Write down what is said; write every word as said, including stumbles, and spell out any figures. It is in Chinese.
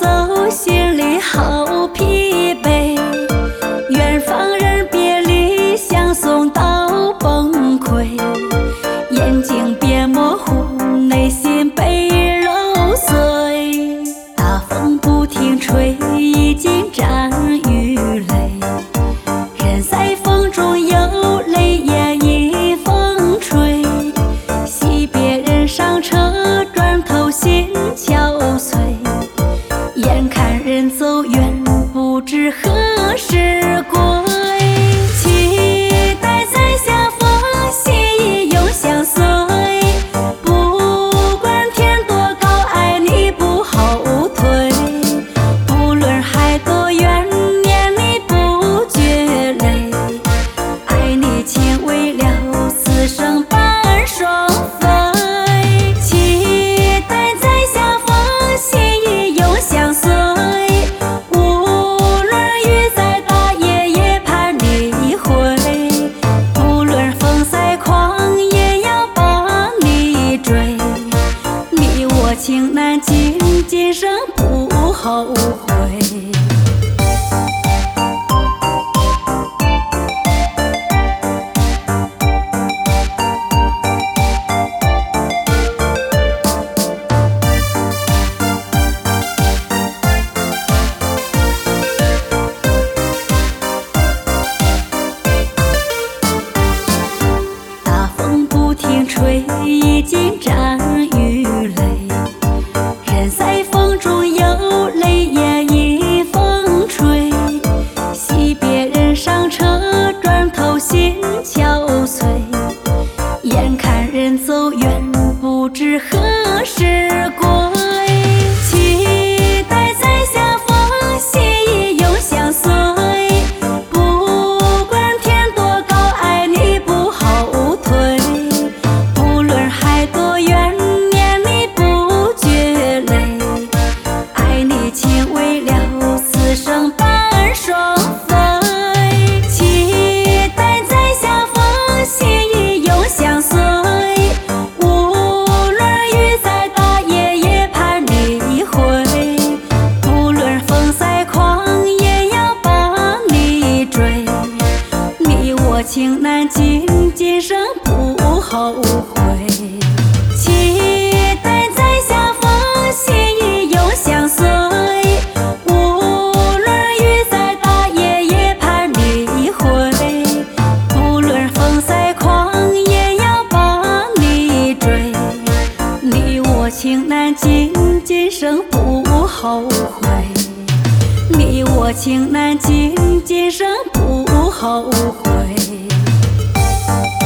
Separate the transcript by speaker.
Speaker 1: 走，心里好疲惫。远方人别离，相送到崩溃。眼睛变模糊，内心被揉碎。大风不停吹，已经沾雨泪。人在风中有泪眼已风吹。惜别人上车，转头心憔悴。眼看人走远，不知何时归。期待再相逢，心意永相随。不管天多高，爱你不后退。不论海多远，念你不觉累。爱你情为了此生伴双飞。期待再相逢，心意永相随。情难尽，今生不后悔。大风不停吹，已经沾雨泪。人在风中有泪眼已风吹。惜别人上车，转头心憔悴。眼看人走远，不知何时归。期待再相逢，心意永相随。不管天多高，爱你不后退。不论海多远，念你不觉累。爱你情为了此生伴双飞。期待再相逢，心意永相随。无论雨再大，夜夜盼你回。不论风再狂，也要帮你追。你我情难尽，今生不后悔。期待再相逢，心意永相随。无论雨再大，夜夜盼你回。不论风再狂，也要帮你追。你我情难尽，今生不后悔。你我情难尽，今生不后悔。